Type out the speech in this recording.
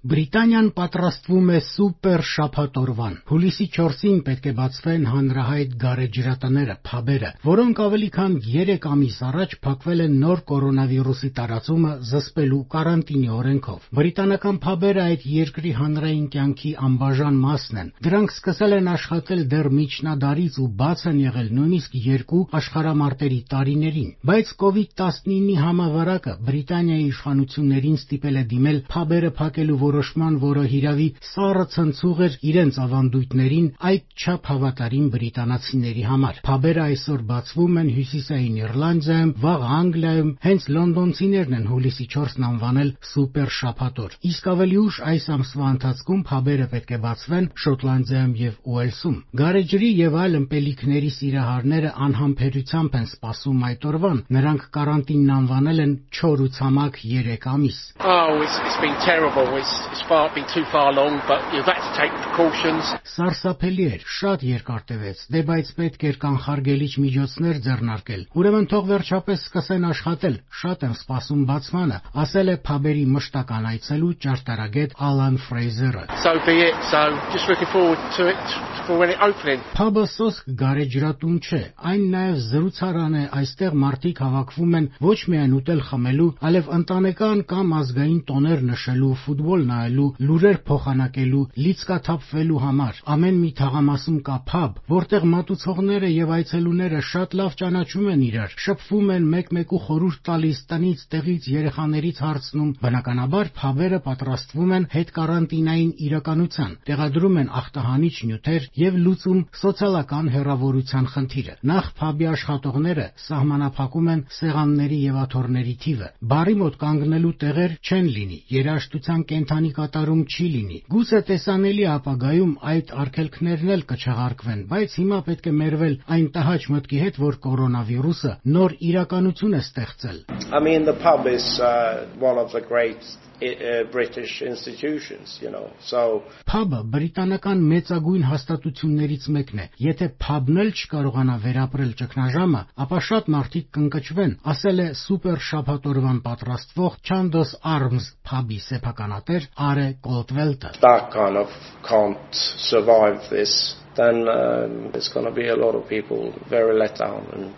Բրիտանիան պատրաստվում է սուպեր շաբաթօրվան։ Հուլիսի 4-ին պետք է բացվեն հանրահայտ գարեջրատները, փաբերը, որոնք ավելի քան 3 ամիս առաջ փակվել են նոր կորոնավիրուսի տարածումը զսպելու կարանտինի օրենքով։ Բրիտանական փաբերը այդ երկրի հանրային կյանքի անբաժան մասն են։ Դրանք սկսել են աշխատել դեռ միջնադարից ու բաց են եղել նույնիսկ 2 աշխարհամարտերի տարիներին։ Բայց COVID-19-ի համավարակը Բրիտանիայի իշխանություններին ստիպել է դիմել փաբերը փակելու որոշման, որը հիրավի սառը ցնցուղ էր իրենց ավանդույթներին այդչափ հավատարիմ բրիտանացիների համար։ Փաբերը այսօր բացվում են Հյուսիսային Իռլանդիայում, վաղ Անգլիայում, հենց լոնդոնցիներն են հուլիսի 4-ն անվանել սուպեր շաբաթօր։ Իսկ ավելի ուշ այս ամսվա ընթացքում փաբերը պետք է բացվեն Շոտլանդիայում եւ Ուելսում։ Գարեջրի եւ այլ ըմպելիքների սիրահարները անհամբերությամբ են սպասում այդ օրվան։ Նրանք կարանտինն անվանել են չոր ու ցամաք 3 ամիս։ It's been terrible. It's been too far long, but you've had to take precautions. Սարսափելի էր, շատ երկար տևեց, դե բայց պետք էր կանխարգելիչ միջոցներ ձեռնարկել։ Ուրեմն թող վերջապես սկսեն աշխատել, շատ եմ սպասում բացմանը, ասել է փաբերի մշտական այցելու ճարտարագետ Ալան Ֆրեյզերը։ So be it. So just looking forward to it for when it opening. Փաբը սոսկ գարեջրատուն չէ, այն նաև զրուցարան է, այստեղ մարդիկ հավաքվում են ոչ միայն ուտել խմելու, այլև ընտանեկան կամ ազգային տոներ նշելու, ֆուտբոլ նայելու, լուրեր փոխանակելու, լիցքաթափվելու համար։ Ամեն մի թաղամասում կա փաբ, որտեղ մատուցողները եւ այցելուները շատ լավ ճանաչում են իրար, շփվում են, մեկ-մեկու խորհուրդ տալիս, տնից, տեղից, երեխաներից հարցնում։ Բնականաբար փաբերը պատրաստվում են հետ կարանտինային իրականության, տեղադրում են ախտահանիչ նյութեր եւ լուծում սոցիալական հեռավորության խնդիրը։ Նախ փաբի աշխատողները սահմանափակում են սեղանների եւ աթոռների թիվը։ Բարի մոտ կանգնելու տեղեր չեն լինի, երաժշտության կենթանի կատարում չի լինի։ Գուցե տեսանելի ապագայում այդ արգելքներն էլ կչեղարկվեն, բայց հիմա պետք է մերվել այն տհաճ մտքի հետ, որ կորոնավիրուսը նոր իրականություն է ստեղծել։ I mean, the pub is one of the great British institutions, you know. So Փաբը բրիտանական մեծագույն հաստատություններից մեկն է։ Եթե փաբն էլ չկարողանա վերապրել ճգնաժամը, ապա շատ մարդիկ կընկճվեն, ասել է սուպեր շաբաթօրվան պատրաստվող Chandos Arms փաբի սեփականատեր Արե Կոլտվելտը։ that kind of can't survive this, then there's going to be a lot of people very let down and